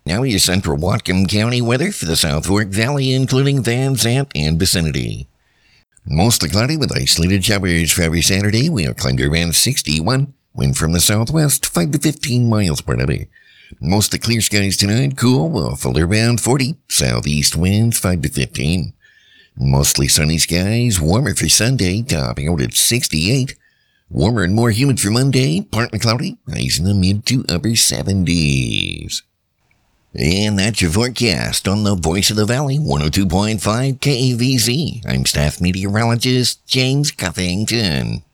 Now your central Whatcom County weather for the South Fork Valley, including Van Zant and vicinity. Mostly cloudy with isolated showers for every Saturday. We'll climb to around 61. Wind from the southwest, 5 to 15 miles per hour. Mostly clear skies tonight. Cool, we'll fall around 40. Southeast winds, 5 to 15. Mostly sunny skies. Warmer for Sunday, topping out at 68. Warmer and more humid for Monday, partly cloudy. Highs in the mid to upper 70s. And that's your forecast on the Voice of the Valley, 102.5 KAVZ. I'm staff meteorologist James Cuffington.